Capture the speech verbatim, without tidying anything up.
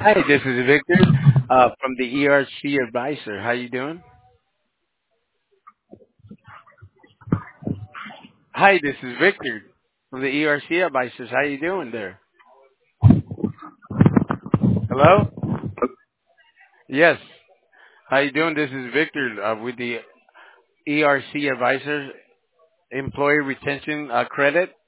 Hi, this is Victor uh, from the E R C Advisor. How you doing? Hi, this is Victor from the E R C Advisors. How you doing there? Hello? Yes. How you doing? This is Victor uh, with the E R C Advisors Employee Retention uh, Credit.